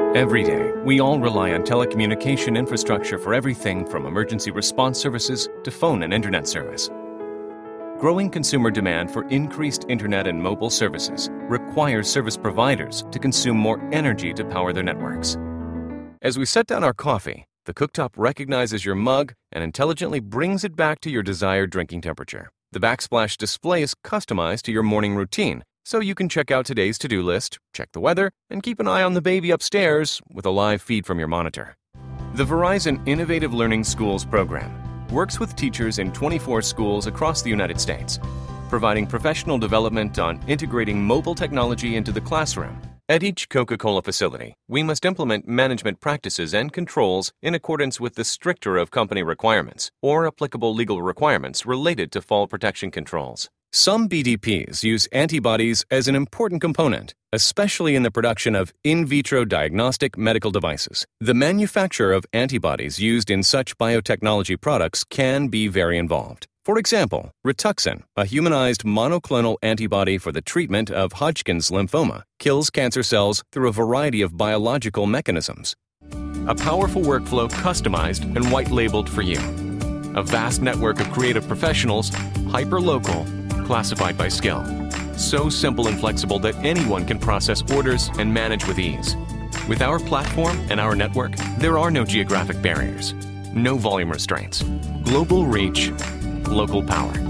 Every day, we all rely on telecommunication infrastructure for everything from emergency response services to phone and internet service. Growing consumer demand for increased internet and mobile services requires service providers to consume more energy to power their networks. As we set down our coffee, the cooktop recognizes your mug and intelligently brings it back to your desired drinking temperature. The backsplash display is customized to your morning routine, so you can check out today's to-do list, check the weather, and keep an eye on the baby upstairs with a live feed from your monitor. The Verizon Innovative Learning Schools program works with teachers in 24 schools across the United States, providing professional development on integrating mobile technology into the classroom. At each Coca-Cola facility, we must implement management practices and controls in accordance with the stricter of company requirements or applicable legal requirements related to fall protection controls. Some BDPs use antibodies as an important component, especially in the production of in vitro diagnostic medical devices. The manufacture of antibodies used in such biotechnology products can be very involved. For example, Rituxan, a humanized monoclonal antibody for the treatment of Hodgkin's lymphoma, kills cancer cells through a variety of biological mechanisms. A powerful workflow customized and white-labeled for you. A vast network of creative professionals, hyper-local, classified by skill. So simple and flexible that anyone can process orders and manage with ease. With our platform and our network, there are no geographic barriers, no volume restraints. Global reach, local power.